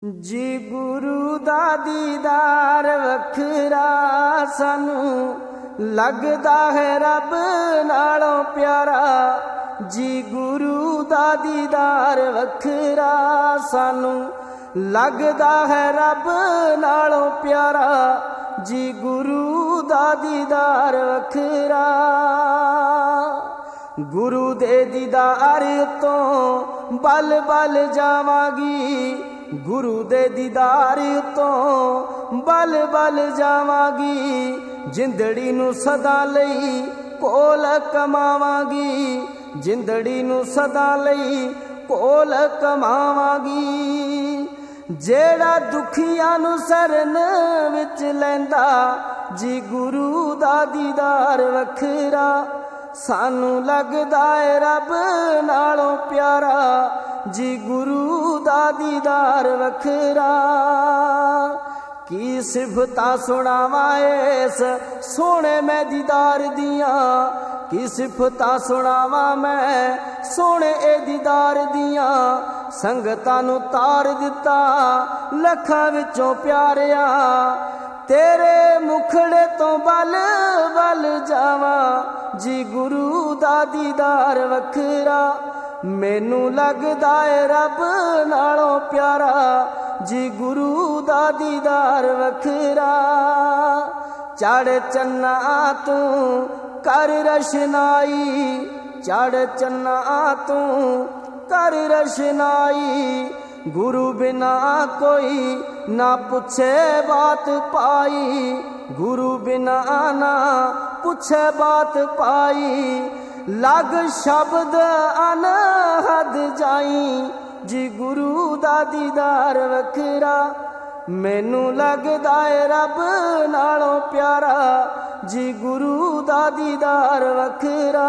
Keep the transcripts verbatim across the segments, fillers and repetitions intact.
जी गुरु दा दीदार वखरा सानू लगदा है रब नालों प्यारा। जी गुरु दा दीदार वखरा सानू लगदा है रब नालों प्यारा। जी गुरु दा दीदार वखरा। गुरु दे दीदार तो बल बल जावांगी। गुरु दे दीदार तो बल बल जावांगी। जिंदड़ी नू सदा लई कोल कमावांगी। जिंदड़ी नू सदा लई कोल कमावांगी। जेड़ा दुखियां नू सरन विच लैंदा जी गुरु दा दीदार वखरा। सानू लगदा है रब नालों प्यारा। जी गुरु दा दीदार वखरा। की सिफतां सुणावां इस सोहणे मैं दीदार दियां। की सिफतां सुणावां मैं सोहणे ए दीदार दियां। संगतां नू तार दिता लखां विचों प्यारिया। तेरे मुखड़े तो बल बल जावां जी गुरु दा दीदार वखरा। मैनू लगदा है रब नालों प्यारा। जी गुरु दा दीदार वखरा। चढ़ चन्ना तू कर रशनाई। चढ़ चन्ना तू कर रशनाई। गुरु बिना कोई ना पूछे बात पाई। गुरु बिना ना पूछे बात पाई। लग शब्द अनहद जाई जी गुरु दा दीदार वखरा। मैनू लगदा है रब नालों प्यारा। जी गुरु दा दीदार वखरा।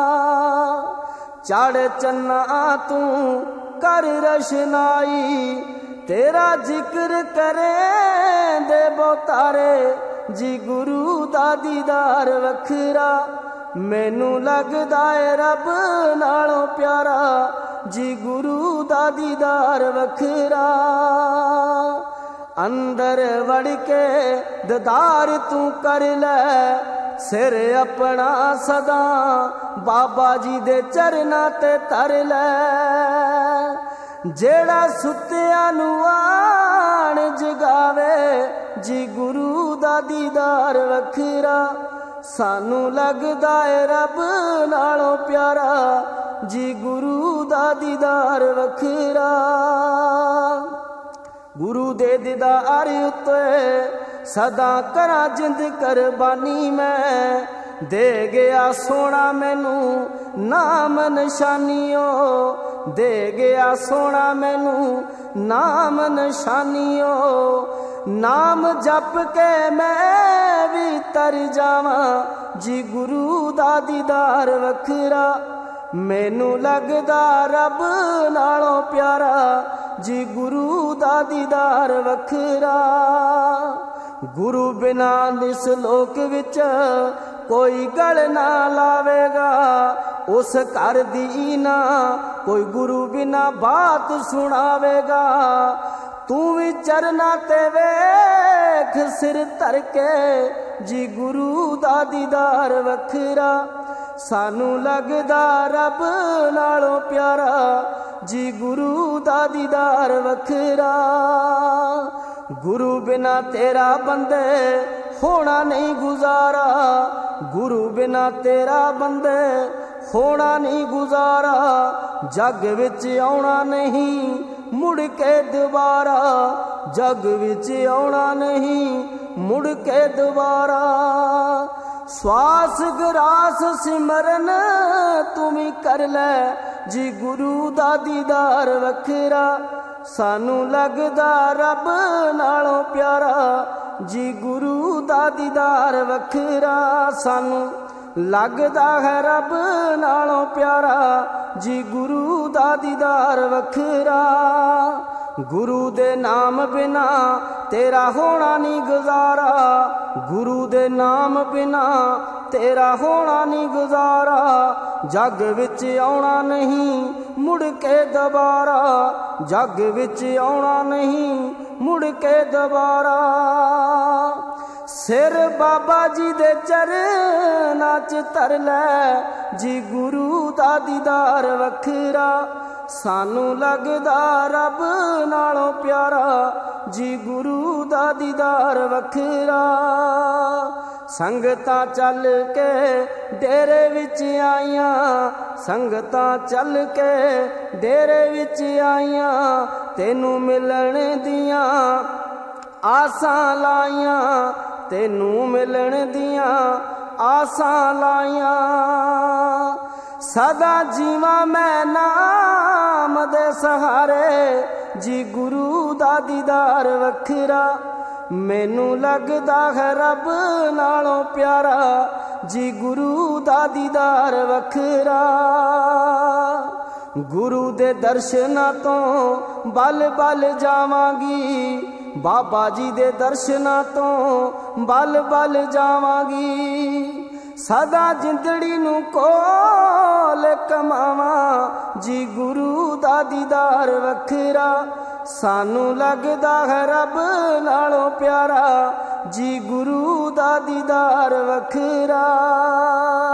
चढ़ चन्ना तू कर रशनाई। तेरा जिक्र करे दे बहुतारे जी गुरु दा दीदार वखरा। मैनू लगदा है रब नालों प्यारा। जी गुरु दा दीदार वखरा। अंदर वड़ के दीदार तू कर ले। सिर अपना सदा बाबा जी दे चरना ते तर ले। जेड़ा सुत्तियां नू आण जगावे जी गुरु दा दीदार वखरा। सानू लगदा है रब नालों प्यारा। जी गुरु दा दीदार वखरा। गुरु दे दीदार उत्ते सदा करा जिंद करबानी मैं। दे गया सोना मैनू नाम निशानियों। दे गया सोना मैनू नाम निशानियों। नाम जप के मैं भी तर जावां जी गुरु दा दीदार वखरा। मैनू लगदा रब नालों प्यारा। जी गुरु दा दीदार वखरा। गुरु बिना इस लोक विच कोई गल ना लावेगा। उस घर दी ना कोई गुरु बिना बात सुनावेगा। तू भी चरना ते वेख सिर धर के जी गुरु दा दीदार वखरा। सानू लगदा रब नालों प्यारा। जी गुरु दा दीदार वखरा। गुरु बिना तेरा बंदे होना नहीं गुजारा। गुरु बिना तेरा बंदे होना नहीं गुजारा। जग विच आउणा नहीं मुड़ के दोबारा। जग विच आउणा नहीं मुड़ के दोबारा। श्वास ग्रास सिमरन तुमी कर ले जी गुरु दा दीदार वखरा। सानू लगदा रब नालों प्यारा। जी गुरु दा दीदार वखरा। सानू लगदा है रब नालों प्यारा। जी गुरु दा दीदार वखरा। गुरु दे नाम बिना तेरा होना नहीं गुजारा। गुरु दे नाम बिना तेरा होना नहीं गुजारा। जग विच आउणा नहीं ਮੁੜ ਕੇ ਦੁਬਾਰਾ ਜੱਗ ਵਿੱਚ ਆਉਣਾ ਨਹੀਂ ਮੁੜ ਕੇ ਦੁਬਾਰਾ। ਸਿਰ ਬਾਬਾ ਜੀ ਦੇ ਚਰਨਾਂ 'ਚ ਧਰ ਲੈ ਜੀ ਗੁਰੂ ਦਾ ਦੀਦਾਰ ਵੱਖਰਾ, ਸਾਨੂੰ ਲੱਗਦਾ ਰੱਬ ਨਾਲੋਂ ਪਿਆਰਾ ਜੀ ਗੁਰੂ ਦਾ ਦੀਦਾਰ ਵੱਖਰਾ। ਸੰਗਤਾਂ ਚੱਲ ਕੇ ਡੇਰੇ ਵਿੱਚ ਆਈਆਂ, ਸੰਗਤਾਂ ਚੱਲ ਕੇ ਡੇਰੇ ਵਿੱਚ ਆਈਆਂ, ਤੈਨੂੰ ਮਿਲਣ ਦੀਆਂ ਆਸਾਂ ਲਾਈਆਂ, ਤੈਨੂੰ ਮਿਲਣ ਦੀਆਂ ਆਸਾਂ ਲਾਈਆਂ। ਸਦਾ ਜੀਵਾਂ ਮੈਂ ਨਾਮ ਦੇ ਸਹਾਰੇ ਜੀ ਗੁਰੂ ਦਾ ਦੀਦਾਰ ਵੱਖਰਾ, ਮੈਨੂੰ ਲੱਗਦਾ ਹੈ ਰੱਬ ਨਾਲੋਂ ਪਿਆਰਾ ਜੀ ਗੁਰੂ ਦਾ ਦੀਦਾਰ ਵੱਖਰਾ। ਗੁਰੂ ਦੇ ਦਰਸ਼ਨਾਂ ਤੋਂ ਬਲ ਬਲ ਜਾਵਾਂਗੀ, ਬਾਬਾ ਜੀ ਦੇ ਦਰਸ਼ਨਾਂ ਤੋਂ ਬਲ ਬਲ ਜਾਵਾਂਗੀ। ਸਦਾ ਜਿੰਦੜੀ ਨੂੰ ਕੋਲ ਕਮਾਵਾਂ ਜੀ ਗੁਰੂ ਦਾ ਦੀਦਾਰ ਵੱਖਰਾ, ਸਾਨੂੰ ਲੱਗਦਾ ਹੈ ਰੱਬ ਨਾਲੋਂ ਪਿਆਰਾ ਜੀ ਗੁਰੂ ਦਾ ਦੀਦਾਰ ਵੱਖਰਾ।